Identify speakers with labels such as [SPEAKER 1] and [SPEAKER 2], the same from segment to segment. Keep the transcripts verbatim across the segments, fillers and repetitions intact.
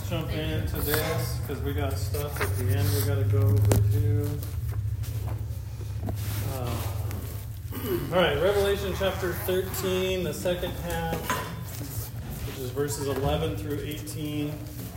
[SPEAKER 1] Jump into this because we got stuff at the end we got to go over to. Uh, all right, Revelation chapter thirteen, the second half, which is verses eleven through eighteen.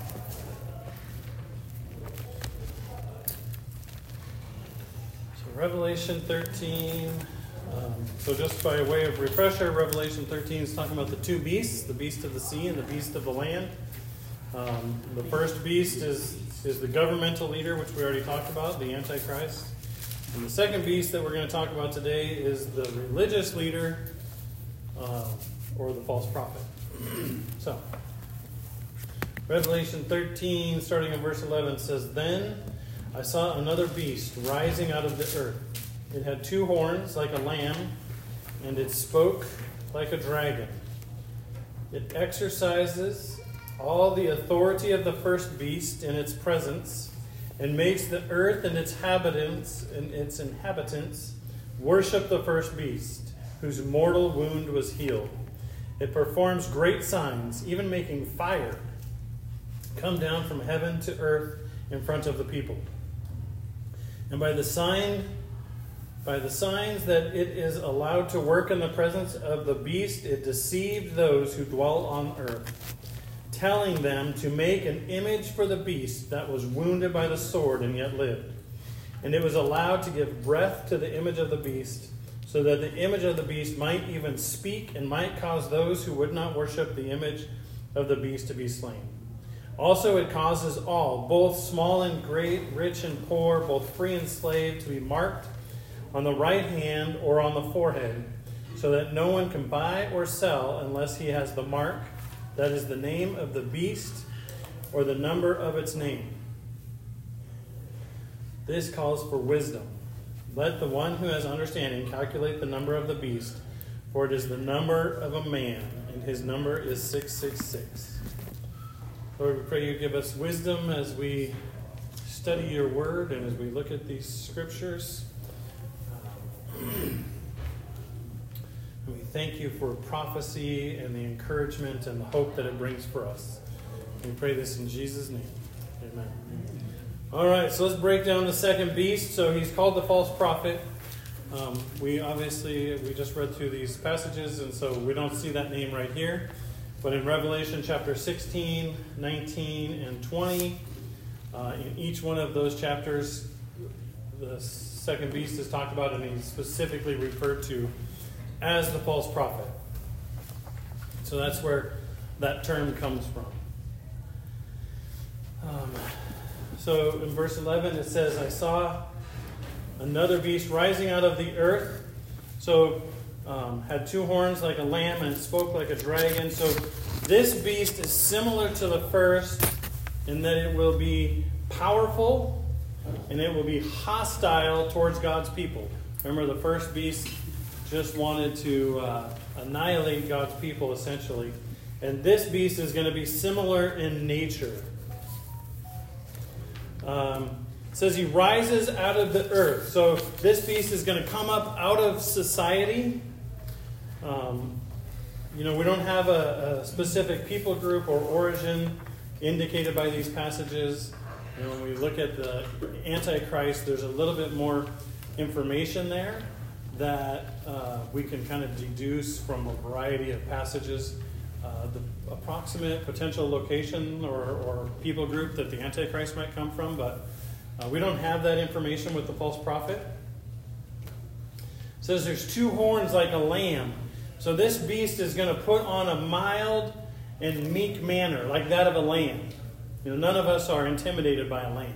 [SPEAKER 1] So Revelation thirteen. Um, so just by way of refresher, Revelation thirteen is talking about the two beasts, the beast of the sea and the beast of the land. Um, the first beast is, is the governmental leader, which we already talked about, the Antichrist. And the second beast that we're going to talk about today is the religious leader, uh, or the false prophet. So, Revelation thirteen, starting in verse eleven, says, "Then I saw another beast rising out of the earth. It had two horns like a lamb, and it spoke like a dragon. It exercises all the authority of the first beast in its presence, and makes the earth and its inhabitants and its inhabitants worship the first beast, whose mortal wound was healed. It performs great signs, even making fire come down from heaven to earth in front of the people. And by the sign, by the signs that it is allowed to work in the presence of the beast, it deceived those who dwell on earth, telling them to make an image for the beast that was wounded by the sword and yet lived. And it was allowed to give breath to the image of the beast, so that the image of the beast might even speak and might cause those who would not worship the image of the beast to be slain. Also it causes all, both small and great, rich and poor, both free and slave, to be marked on the right hand or on the forehead, so that no one can buy or sell unless he has the mark, that is the name of the beast or the number of its name. This calls for wisdom. Let the one who has understanding calculate the number of the beast, for it is the number of a man, and his number is six six six. Lord, we pray you give us wisdom as we study your word and as we look at these scriptures. Um, We thank you for prophecy and the encouragement and the hope that it brings for us. We pray this in Jesus' name. Amen. All right, so let's break down the second beast. So he's called the false prophet. Um, we obviously, we just read through these passages, and so we don't see that name right here. But in Revelation chapter sixteen, nineteen, and twenty, uh, in each one of those chapters, the second beast is talked about, and he's specifically referred to as the false prophet. So that's where that term comes from. Um, so in verse eleven it says, "I saw another beast rising out of the earth." So um, had two horns like a lamb and spoke like a dragon. So this beast is similar to the first in that it will be powerful and it will be hostile towards God's people. Remember, the first beast just wanted to uh, annihilate God's people, essentially. And this beast is going to be similar in nature. Um, it says he rises out of the earth. So this beast is going to come up out of society. Um, you know, we don't have a, a specific people group or origin indicated by these passages. You know, when we look at the Antichrist, there's a little bit more information there that uh, we can kind of deduce from a variety of passages uh, the approximate potential location or, or people group that the Antichrist might come from, but uh, we don't have that information with the false prophet. It says there's two horns like a lamb. So this beast is going to put on a mild and meek manner, like that of a lamb. You know, none of us are intimidated by a lamb.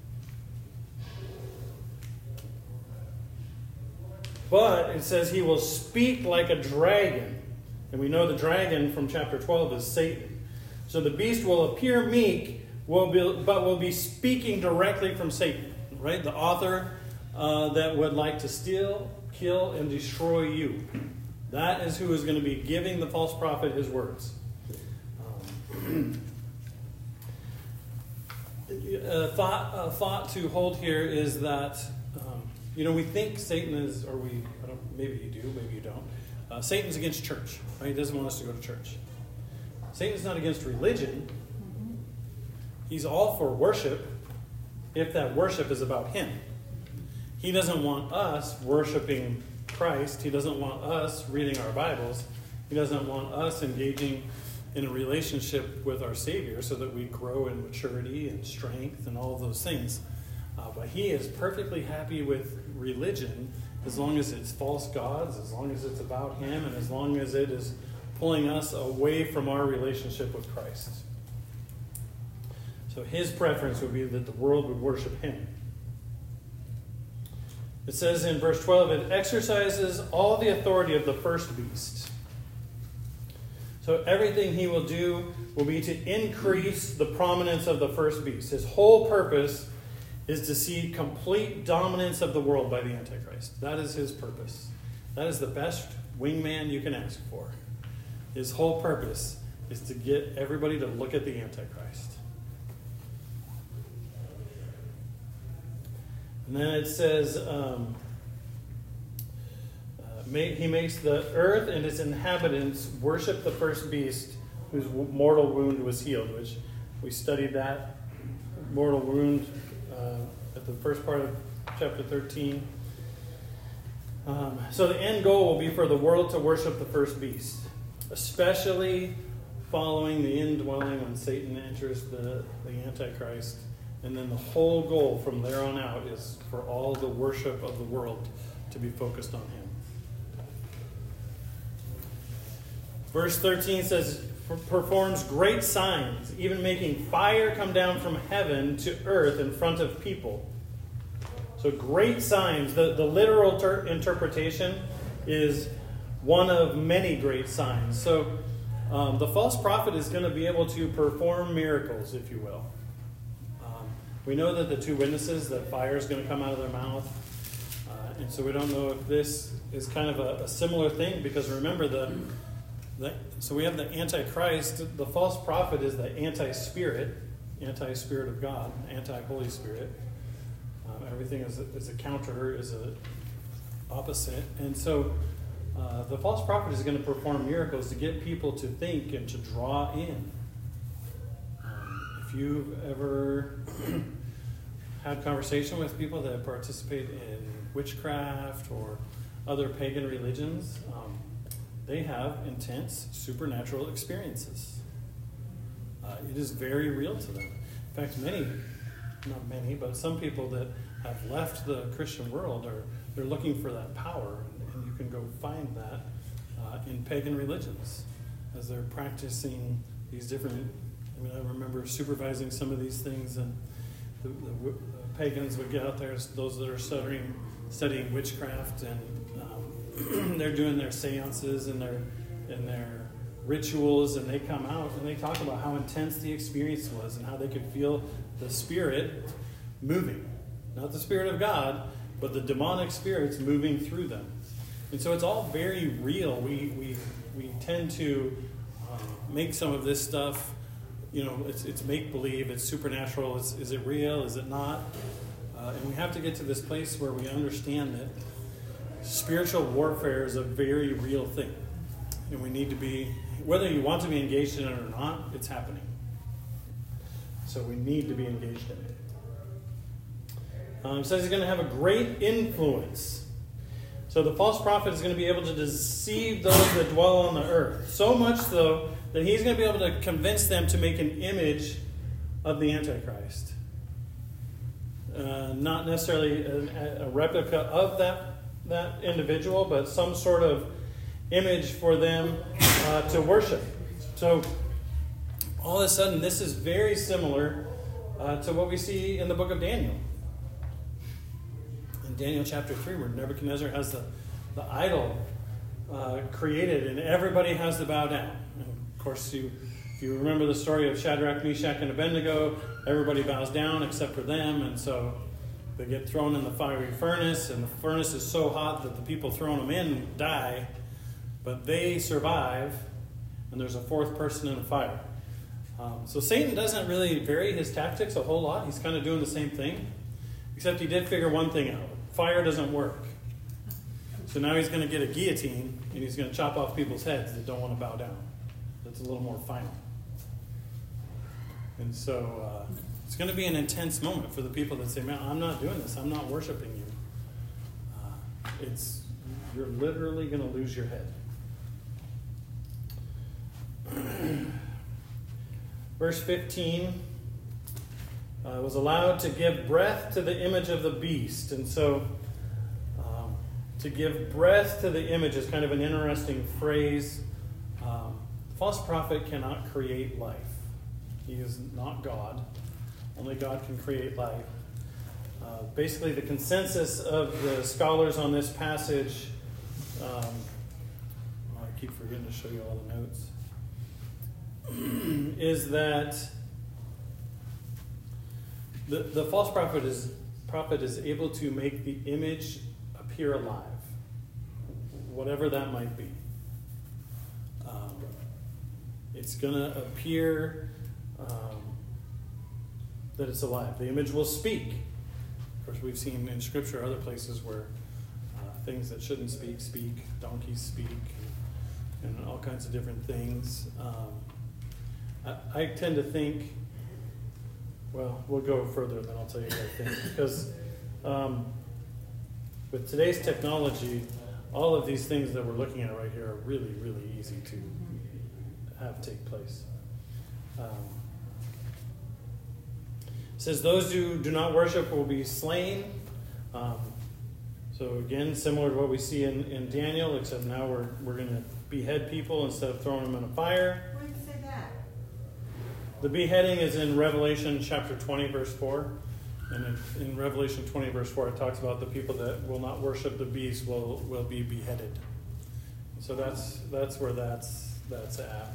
[SPEAKER 1] But it says he will speak like a dragon. And we know the dragon from chapter twelve is Satan. So the beast will appear meek, will be, but will be speaking directly from Satan. Right? The author uh, that would like to steal, kill, and destroy you. That is who is going to be giving the false prophet his words. Um, a, thought, a thought to hold here is that um, You know, we think Satan is, or we, I don't, maybe you do, maybe you don't. Uh, Satan's against church, right? He doesn't want us to go to church. Satan's not against religion. He's all for worship if that worship is about him. He doesn't want us worshiping Christ. He doesn't want us reading our Bibles. He doesn't want us engaging in a relationship with our Savior so that we grow in maturity and strength and all of those things. Uh, but he is perfectly happy with religion as long as it's false gods, as long as it's about him, and as long as it is pulling us away from our relationship with Christ. So his preference would be that the world would worship him. It says in verse twelve, it exercises all the authority of the first beast. So everything he will do will be to increase the prominence of the first beast. His whole purpose is to see complete dominance of the world by the Antichrist. That is his purpose. That is the best wingman you can ask for. His whole purpose is to get everybody to look at the Antichrist. And then it says, um, uh, may, he makes the earth and its inhabitants worship the first beast whose mortal wound was healed, which we studied that mortal wound uh, at the first part of chapter thirteen. Um, so the end goal will be for the world to worship the first beast, especially following the indwelling when Satan enters the, the Antichrist. And then the whole goal from there on out is for all the worship of the world to be focused on him. Verse thirteen says, performs great signs, even making fire come down from heaven to earth in front of people. So great signs. The, the literal ter- interpretation is one of many great signs. So um, the false prophet is going to be able to perform miracles, if you will. We know that the two witnesses, that fire is going to come out of their mouth. Uh, and so we don't know if this is kind of a, a similar thing, because remember, the, the so we have the Antichrist. The false prophet is the anti-spirit, anti-spirit of God, anti-Holy Spirit. Um, everything is a, is a counter, is a opposite. And so uh, the false prophet is going to perform miracles to get people to think and to draw in. If you've ever had conversation with people that participate in witchcraft or other pagan religions, um, they have intense supernatural experiences. Uh, it is very real to them. In fact, many, not many, but some people that have left the Christian world are they're looking for that power, and you can go find that uh, in pagan religions as they're practicing these different. I mean, I remember supervising some of these things, and the, the, the pagans would get out there, those that are studying, studying witchcraft, and um, they're doing their seances and their and their rituals, and they come out and they talk about how intense the experience was and how they could feel the spirit moving. Not the Spirit of God, but the demonic spirits moving through them. And so it's all very real. We we, we tend to uh, make some of this stuff, you know, it's it's make-believe, it's supernatural, it's, is it real, is it not? Uh, and we have to get to this place where we understand that spiritual warfare is a very real thing. And we need to be, whether you want to be engaged in it or not, it's happening. So we need to be engaged in it. Um, it says he's going to have a great influence. So the false prophet is going to be able to deceive those that dwell on the earth. So much so that he's going to be able to convince them to make an image of the Antichrist. Uh, not necessarily a, a replica of that, that individual, but some sort of image for them uh, to worship. So all of a sudden, this is very similar uh, to what we see in the book of Daniel. In Daniel chapter three, where Nebuchadnezzar has the, the idol uh, created, and everybody has to bow down. And of course, you, if you remember the story of Shadrach, Meshach, and Abednego, everybody bows down except for them, and so they get thrown in the fiery furnace, and the furnace is so hot that the people throwing them in die, but they survive, and there's a fourth person in the fire. Um, so Satan doesn't really vary his tactics a whole lot. He's kind of doing the same thing, except he did figure one thing out. Fire doesn't work. So now he's going to get a guillotine, and he's going to chop off people's heads that don't want to bow down. That's a little more final. And so uh, it's going to be an intense moment for the people that say, man, I'm not doing this. I'm not worshiping you. Uh, it's you're literally going to lose your head. Verse fifteen, uh, was allowed to give breath to the image of the beast. And so um, to give breath to the image is kind of an interesting phrase. Um, false prophet cannot create life. He is not God. Only God can create life. Uh, basically, the consensus of the scholars on this passage, um, I keep forgetting to show you all the notes, is that the, the false prophet is prophet is able to make the image appear alive, whatever that might be. Um, it's going to appear um, that it's alive. The image will speak. Of course, we've seen in Scripture other places where uh, things that shouldn't speak, speak. Donkeys speak, and, and all kinds of different things. Um, I, I tend to think, well, we'll go further, then I'll tell you what I think. Because um, with today's technology, all of these things that we're looking at right here are really, really easy to have take place. Um, it says, those who do not worship will be slain. Um, so again, similar to what we see in, in Daniel, except now we're, we're going to behead people instead of throwing them in a fire.
[SPEAKER 2] Where did it say that?
[SPEAKER 1] The beheading is in Revelation chapter twenty, verse four. And in, in Revelation twenty, verse four, it talks about the people that will not worship the beast will, will be beheaded. So that's that's where that's that's at.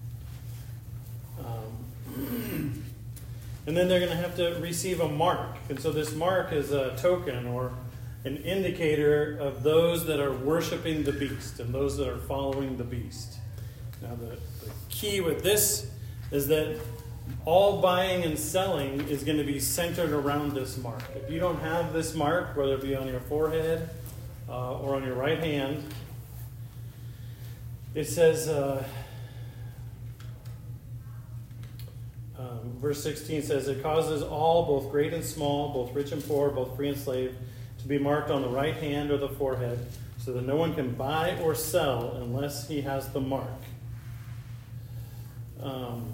[SPEAKER 1] Um, and then they're going to have to receive a mark. And so this mark is a token or an indicator of those that are worshiping the beast and those that are following the beast. Now the, the key with this is that all buying and selling is going to be centered around this mark. If you don't have this mark, whether it be on your forehead uh, or on your right hand, it says, uh, um, verse sixteen says, it causes all, both great and small, both rich and poor, both free and slave, to be marked on the right hand or the forehead, so that no one can buy or sell unless he has the mark. Um,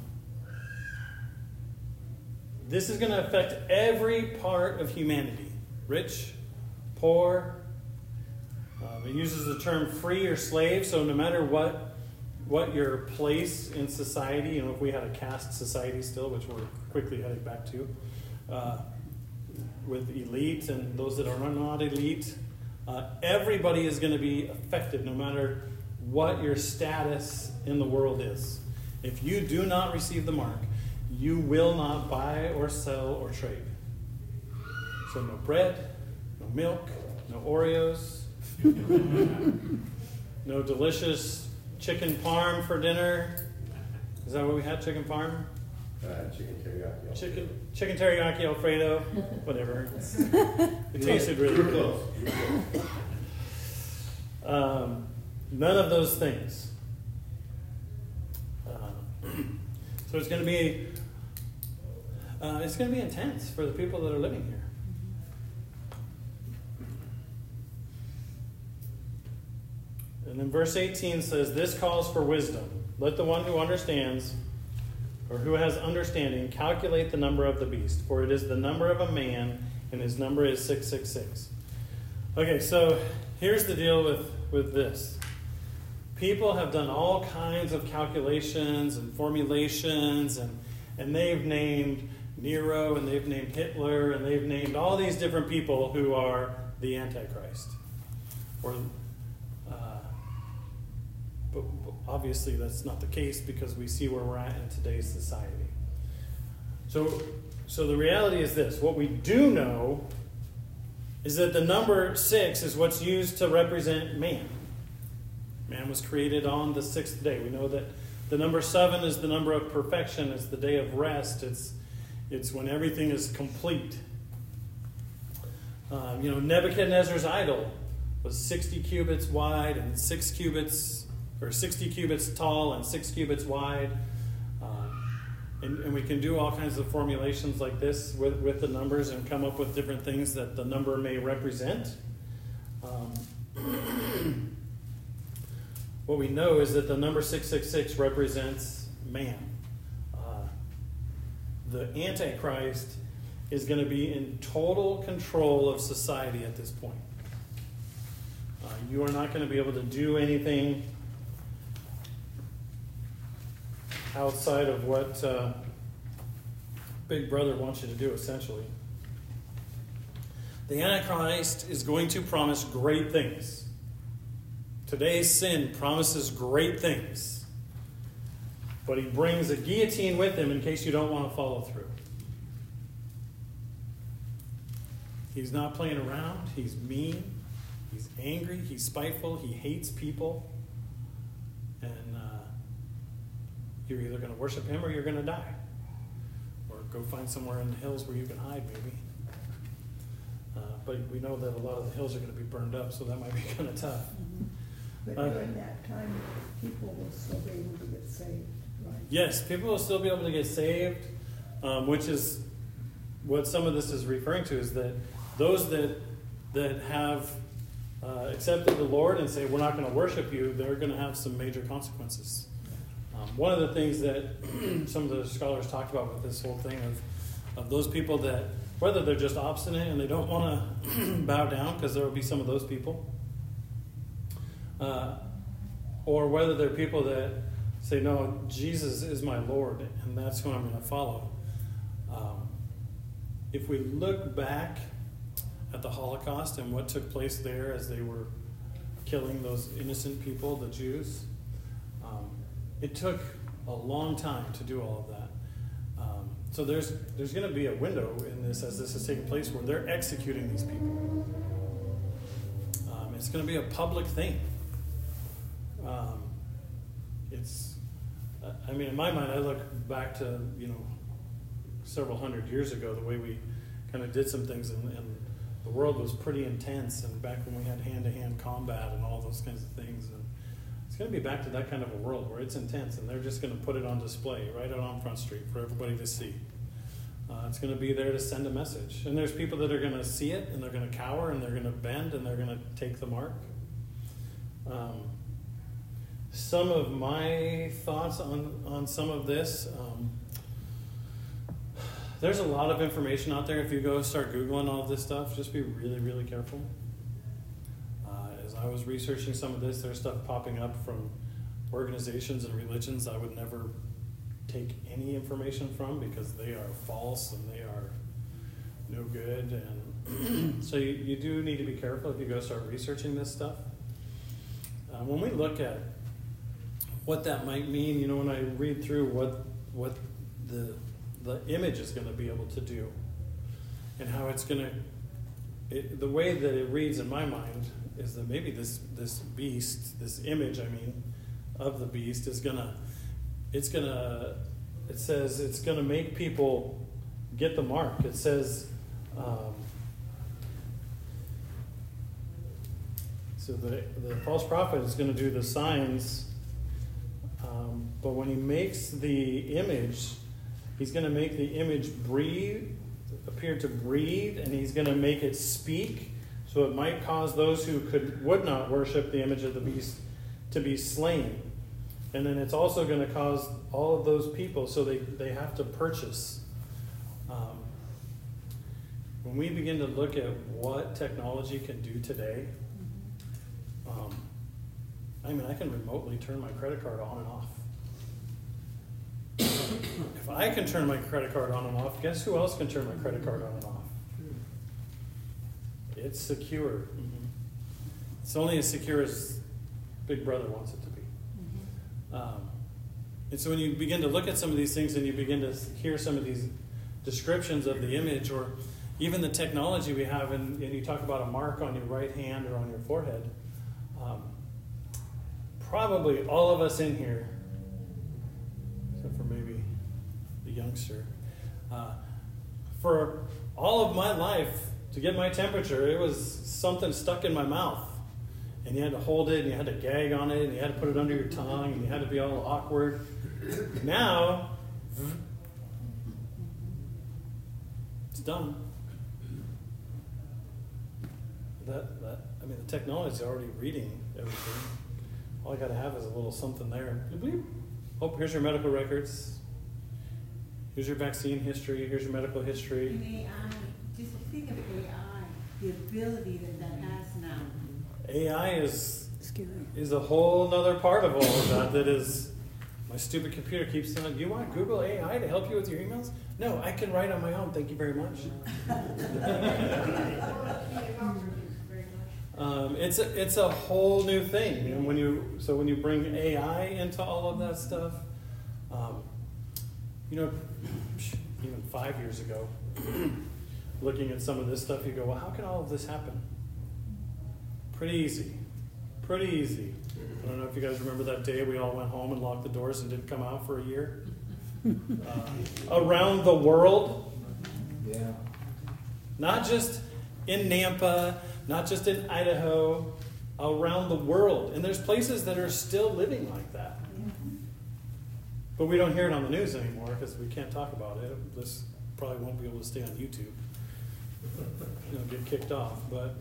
[SPEAKER 1] This is going to affect every part of humanity. Rich, poor. Um, it uses the term free or slave. So no matter what what your place in society, you know, if we had a caste society still, which we're quickly heading back to, uh, with elite and those that are not elite, uh, everybody is going to be affected no matter what your status in the world is. If you do not receive the mark, you will not buy or sell or trade. So no bread, no milk, no Oreos, no delicious chicken parm for dinner. Is that what we had, chicken parm?
[SPEAKER 3] Uh, chicken teriyaki.
[SPEAKER 1] Chicken, chicken teriyaki Alfredo, whatever. It tasted really
[SPEAKER 3] You're
[SPEAKER 1] good.
[SPEAKER 3] close.
[SPEAKER 1] Um, none of those things. Uh, so it's going to be uh, it's going to be intense for the people that are living here. And then verse eighteen says, "This calls for wisdom. Let the one who understands, or who has understanding, calculate the number of the beast, for it is the number of a man, and his number is six six six." Okay, so here's the deal with, with this. People have done all kinds of calculations and formulations, and, and they've named Nero, and they've named Hitler, and they've named all these different people who are the Antichrist. Or, uh, but obviously that's not the case because we see where we're at in today's society. So, so the reality is this. What we do know is that the number six is what's used to represent man. Man was created on the sixth day. We know that the number seven is the number of perfection. It's the day of rest. It's it's when everything is complete. Um, you know, Nebuchadnezzar's idol was sixty cubits wide and six cubits, or sixty cubits tall and six cubits wide. Uh, and, and we can do all kinds of formulations like this with, with the numbers and come up with different things that the number may represent. Um, what we know is that the number six six six represents man. Uh, the Antichrist is going to be in total control of society at this point. Uh, you are not going to be able to do anything outside of what uh, Big Brother wants you to do, essentially. The Antichrist is going to promise great things. Today's sin promises great things. But he brings a guillotine with him in case you don't want to follow through. He's not playing around. He's mean. He's angry. He's spiteful. He hates people. And uh, you're either going to worship him or you're going to die. Or go find somewhere in the hills where you can hide, maybe. Uh, but we know that a lot of the hills are going to be burned up, so that might be kind of tough.
[SPEAKER 2] Mm-hmm. But
[SPEAKER 1] Uh,
[SPEAKER 2] during that time, people will still be able to get saved, right?
[SPEAKER 1] Yes, people will still be able to get saved, um, which is what some of this is referring to, is that those that that have uh, accepted the Lord and say, we're not going to worship you, they're going to have some major consequences. Um, one of the things that some of the scholars talked about with this whole thing of, of those people that, whether they're just obstinate and they don't want to bow down, because there will be some of those people, uh, or whether they're people that say, no, Jesus is my Lord, and that's who I'm going to follow. Um, if we look back at the Holocaust and what took place there as they were killing those innocent people, the Jews, um, it took a long time to do all of that. Um, so there's there's going to be a window in this as this is taking place where they're executing these people. Um, it's going to be a public thing. Um, it's, I mean, in my mind, I look back to, you know, several hundred years ago, the way we kind of did some things, and, and the world was pretty intense, and back when we had hand-to-hand combat and all those kinds of things, and it's going to be back to that kind of a world where it's intense, and they're just going to put it on display right out on Front Street for everybody to see. Uh, it's going to be there to send a message, and there's people that are going to see it, and they're going to cower, and they're going to bend, and they're going to take the mark. Um, some of my thoughts on, on some of this, um, there's a lot of information out there. If you go start Googling all of this stuff, just be really, really careful. Uh, as I was researching some of this, there's stuff popping up from organizations and religions I would never take any information from because they are false and they are no good. And so you, you do need to be careful if you go start researching this stuff. Uh, when we look at what that might mean, you know, when I read through what what the the image is going to be able to do and how it's going to, the way that it reads in my mind is that maybe this this beast, this image, I mean, of the beast is going to, it's going to, it says it's going to make people get the mark. It says, um, so the, the false prophet is going to do the signs, um, but when he makes the image, he's going to make the image breathe, appear to breathe, and he's going to make it speak, so it might cause those who could would not worship the image of the beast to be slain. And then it's also going to cause all of those people, so they, they have to purchase. Um, when we begin to look at what technology can do today, um, I mean, I can remotely turn my credit card on and off. If I can turn my credit card on and off, guess who else can turn my credit card on and off? It's secure. Mm-hmm. It's only as secure as Big Brother wants it to be. Mm-hmm. Um, and so when you begin to look at some of these things and you begin to hear some of these descriptions of the image or even the technology we have, and, and you talk about a mark on your right hand or on your forehead, um, probably all of us in here, except for maybe the youngster, uh, for all of my life, to get my temperature, it was something stuck in my mouth. And you had to hold it, and you had to gag on it, and you had to put it under your tongue, and you had to be all awkward. Now, It's done. That, that, I mean, the technology is already reading everything. All I got to have is a little something there. Oh, here's your medical records. Here's your vaccine history. Here's your medical history.
[SPEAKER 4] And A I, just think of A I, the ability that that has now.
[SPEAKER 1] A I is
[SPEAKER 2] Scary.
[SPEAKER 1] is a whole other part of all of that. That is, my stupid computer keeps saying, "You want Google A I to help you with your emails?" No, I can write on my own. Thank you very much. Um, it's a, it's a whole new thing, and when you so when you bring A I into all of that stuff, um, you know, even five years ago, looking at some of this stuff, you go, well, how can all of this happen? Pretty easy, pretty easy. I don't know if you guys remember that day we all went home and locked the doors and didn't come out for a year. Uh, around the world,
[SPEAKER 5] Yeah.
[SPEAKER 1] not just in Nampa. Not just in Idaho, around the world. And there's places that are still living like that. But we don't hear it on the news anymore because we can't talk about it. This probably won't be able to stay on YouTube. You know, get kicked off. But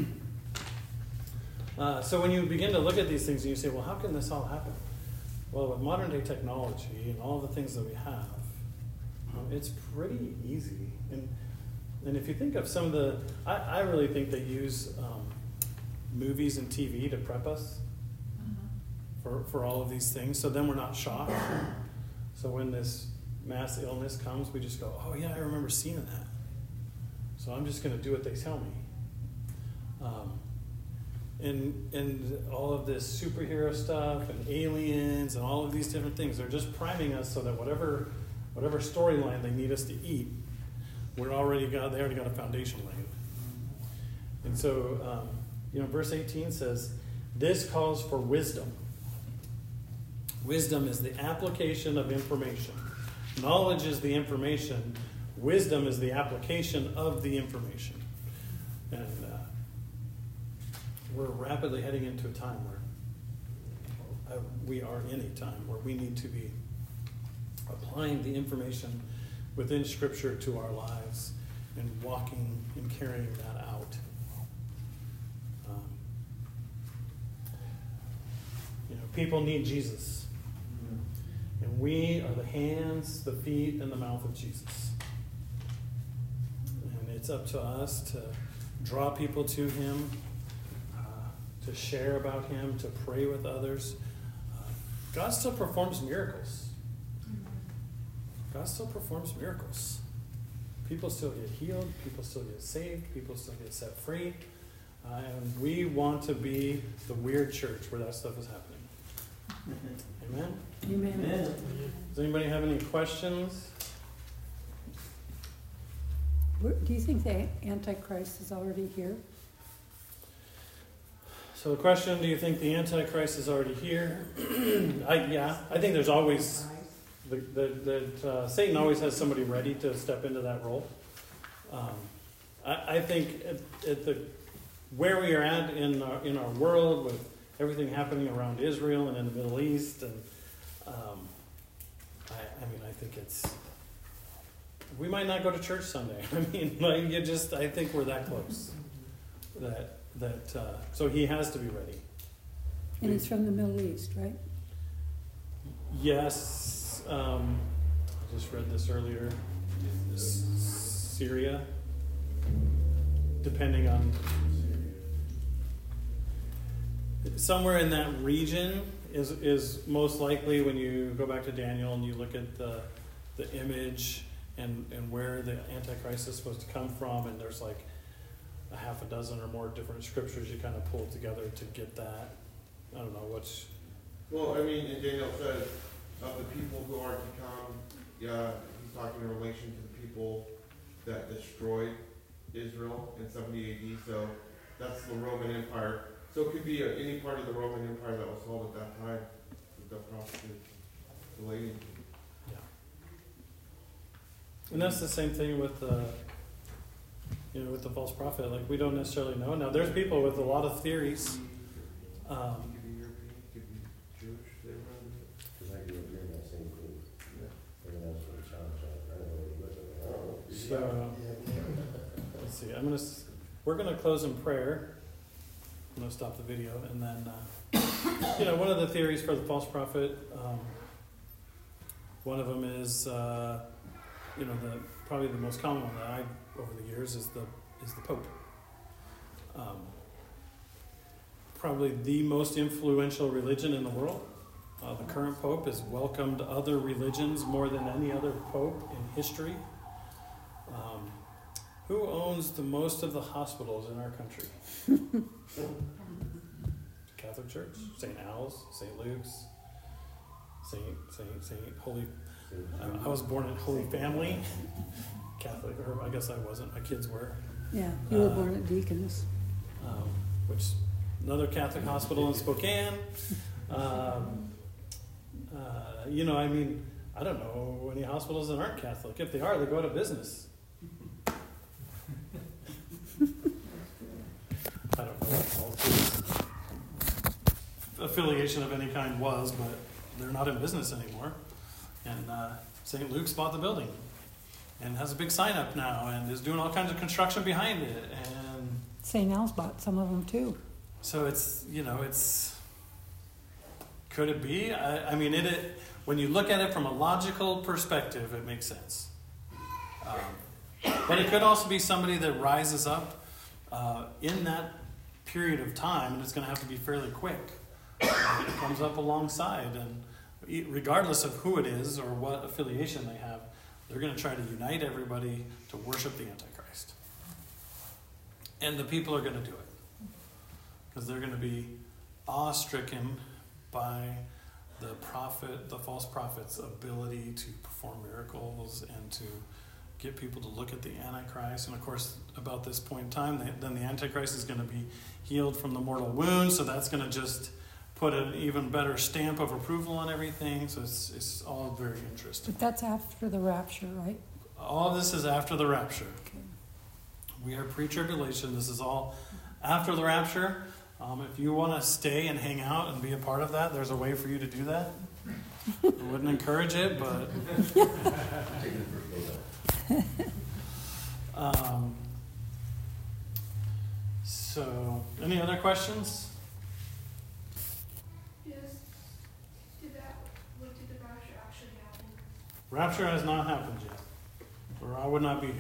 [SPEAKER 1] uh, so when you begin to look at these things and you say, well, how can this all happen? Well, with modern day technology and all the things that we have, um, it's pretty easy. And And if you think of some of the, I, I really think they use um, movies and T V to prep us for, for all of these things. So then we're not shocked. So when this mass illness comes, we just go, oh yeah, I remember seeing that. So I'm just going to do what they tell me. Um, and, and all of this superhero stuff and aliens and all of these different things, they're just priming us so that whatever, whatever storyline they need us to eat, We're already got, they already got a foundation laid. And so, um, you know, verse eighteen says, this calls for wisdom. Wisdom is the application of information. Knowledge is the information. Wisdom is the application of the information. And uh, we're rapidly heading into a time where uh, we are in a time where we need to be applying the information within Scripture to our lives and walking and carrying that out. Um, you know, people need Jesus. And we are the hands, the feet, and the mouth of Jesus. And it's up to us to draw people to Him, uh, to share about Him, to pray with others. Uh, God still performs miracles. God still performs miracles. People still get healed. People still get saved. People still get set free. Uh, and we want to be the weird church where that stuff is happening. Amen?
[SPEAKER 2] Amen.
[SPEAKER 5] Amen.
[SPEAKER 1] Does anybody have any questions?
[SPEAKER 2] Where- Do you think the Antichrist is already here?
[SPEAKER 1] So the question, do you think the Antichrist is already here? I, yeah, I think there's always... That, that uh, Satan always has somebody ready to step into that role. Um, I, I think at, at the where we are at in our, in our world, with everything happening around Israel and in the Middle East, and um, I, I mean, I think it's we might not go to church Sunday. I mean, like you just, I think we're that close. That that uh, so he has to be ready.
[SPEAKER 2] And it's from the Middle East, right?
[SPEAKER 1] Yes. Um, I just read this earlier. S- Syria, depending on somewhere in that region is is most likely when you go back to Daniel and you look at the the image and and where the Antichrist is supposed to come from, and there's like a half a dozen or more different scriptures you kind of pull together to get that. I don't know what's.
[SPEAKER 6] Well, I mean, and Daniel says, of the people who are to come, yeah, he's talking in relation to the people that destroyed Israel in seventy A D, so that's the Roman Empire. So it could be uh, any part of the Roman Empire that was held at that time that the prophet is relating to.
[SPEAKER 1] Yeah. And that's the same thing with the, you know, with the false prophet. Like, we don't necessarily know. Now, there's people with a lot of theories. Um,
[SPEAKER 6] It could be European, it could be Jewish, they run it.
[SPEAKER 3] Because I grew up here in that same group.
[SPEAKER 6] Yeah.
[SPEAKER 3] And that's what it sounds like. I don't know what it was. I don't know.
[SPEAKER 1] so,
[SPEAKER 5] Yeah,
[SPEAKER 1] let's see. I'm gonna. s- We're gonna close in prayer. I'm gonna stop the video, and then, uh, you know, one of the theories for the false prophet. Um, one of them is, uh, you know, the probably the most common one that I've over the years is the is the Pope. Um, probably the most influential religion in the world. Uh, the current Pope has welcomed other religions more than any other Pope in history. Um, who owns the most of the hospitals in our country? Catholic Church, Saint Al's, Saint Luke's, Saint Saint Saint Holy. I, I was born in Holy Family, Catholic, or I guess I wasn't. My kids were.
[SPEAKER 2] Yeah, you were
[SPEAKER 1] Uh,
[SPEAKER 2] born at Deaconess.
[SPEAKER 1] Um, which another Catholic hospital in Spokane. Um, uh, you know, I mean, I don't know any hospitals that aren't Catholic. If they are, they go out of business. I don't know what Paul's affiliation of any kind was, but they're not in business anymore. And uh, Saint Luke's bought the building and has a big sign up now and is doing all kinds of construction behind it. And
[SPEAKER 2] Saint Al's bought some of them too.
[SPEAKER 1] so it's, you know, it's, could it be? I, I mean, it, it, when you look at it from a logical perspective, it makes sense. Um, but it could also be somebody that rises up uh, in that period of time, and it's going to have to be fairly quick. Uh, it comes up alongside, and e- regardless of who it is or what affiliation they have, they're going to try to unite everybody to worship the Antichrist. And the people are going to do it. Because they're going to be awe-stricken by the prophet, the false prophet's ability to perform miracles and to get people to look at the Antichrist. And of course, about this point in time, then the Antichrist is going to be healed from the mortal wound, so that's going to just put an even better stamp of approval on everything. So it's, it's all very interesting.
[SPEAKER 2] But that's after the rapture, right?
[SPEAKER 1] All this is after the rapture.
[SPEAKER 2] Okay.
[SPEAKER 1] We are pre-tribulation. This is all after the rapture. Um, if you want to stay and hang out and be a part of that, there's a way for you to do that. I wouldn't encourage it, but um, so any other questions?
[SPEAKER 5] Yes. Did that, what did the rapture actually happen?
[SPEAKER 1] Rapture has not happened yet, or I would not be here.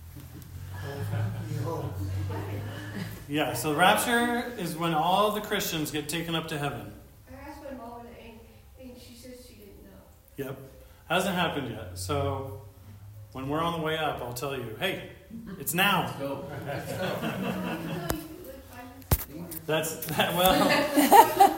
[SPEAKER 1] Yeah, so rapture is when all the Christians get taken up to heaven.
[SPEAKER 5] I asked my mom and, and she says she didn't know.
[SPEAKER 1] Yep. Hasn't happened yet. So when we're on the way up, I'll tell you, hey, it's now.
[SPEAKER 5] No, you could like five minutes before.
[SPEAKER 1] That's that, well,